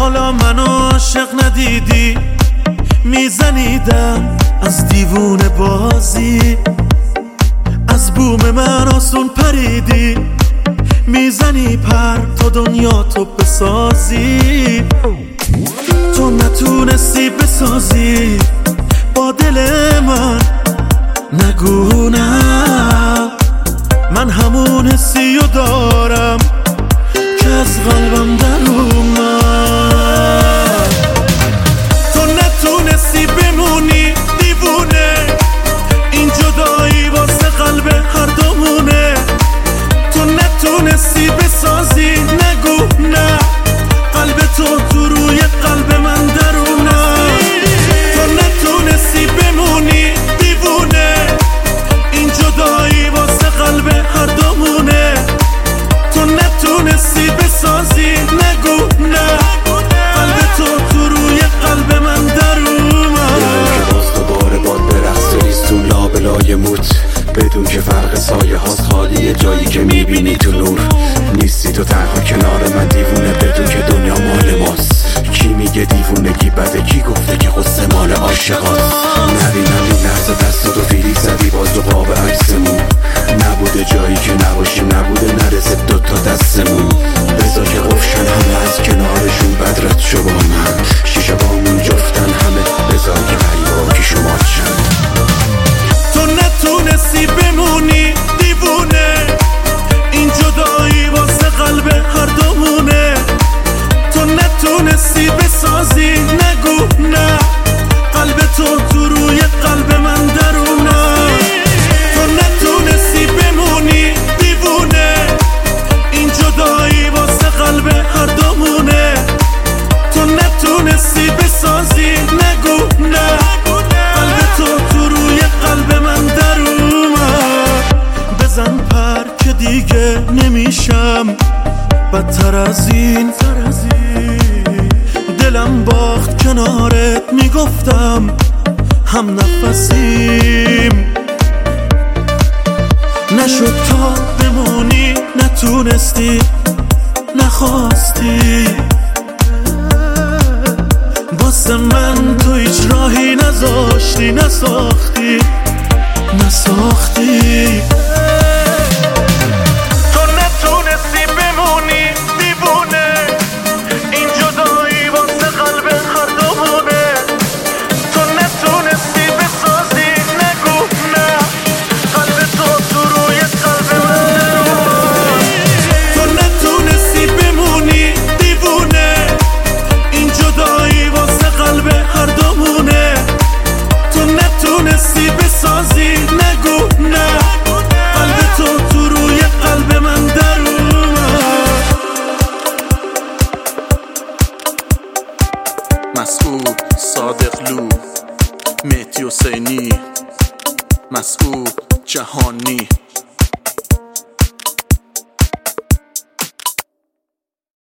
حالا منو عاشق ندیدی، میزنیدم از دیوونه بازی، از بوم من آسون پریدی، میزنی پر تا دنیا تو بسازی. تو نتونستی بسازی با دل من، نگو نه، من همون حسی رو دارم که از قلبم در اومد. تو نتونستی بمونی دیوونه، این جدایی واسه قلب هر دومونه. تو نتونستی بسازی، نگو نه، قلب تو روی قلب من درونه. تو نتونستی بمونی دیوونه، این جدایی واسه قلب هر دومونه. تو نتونستی بسازی، نگو نه، قلب تو روی قلب من درونه. که باز دوباره باد برقص ریستون لابلای موت، بدون که فرق سایه هاست خالیه جایی که میبینی تو نور. نیستی تو تنها کنار من دیوونه، بدون که دنیا مال ماست. کی میگه دیوونگی بده، کی گفته که قصه مال عاشقاست؟ نبینم این لحظه دستتو فیلیک زدی باز دو قاب عکسمون. نبوده جایی که نباشیم، نبوده نرسه دوتا دستمون. بذار که قفشن همه از کنارشون بدرت شو با من، شیشه بامون جفتن همه، بذار که غریبا کی شما چند. تو نتونستی بمونی دیوونه، این جدایی واسه قلب هر دومونه. تو نتونستی بسازی، نگو نه، قلب تو روی قلب من درونه. تو نتونستی بمونی دیوونه، این جدایی واسه قلب هر دومونه. تو نتونستی بسازی، نگو نه، قلب تو روی قلب من درونه. بزن پر که دیگه نمیشم بدتر از این، دلم باخت کنارت، میگفتم هم نفسیم. نشد تا بمونی، نتونستی، نخواستی. واسه من تو هیچ راهی نذاشتی، نساختی. تو نتونستی بمونی دیوونه، این جدایی واسه قلب هر دومونه. تو نتونستی بسازی، نگو نه، قلب تو روی قلب من درونه. تو نتونستی بمونی دیوونه، این جدایی واسه قلب هر دومونه. تو نتونستی بسازی، نگو نه، قلب تو روی قلب من درونه. مسعود صادقلو، مهدی حسینی، مسعود جهانی.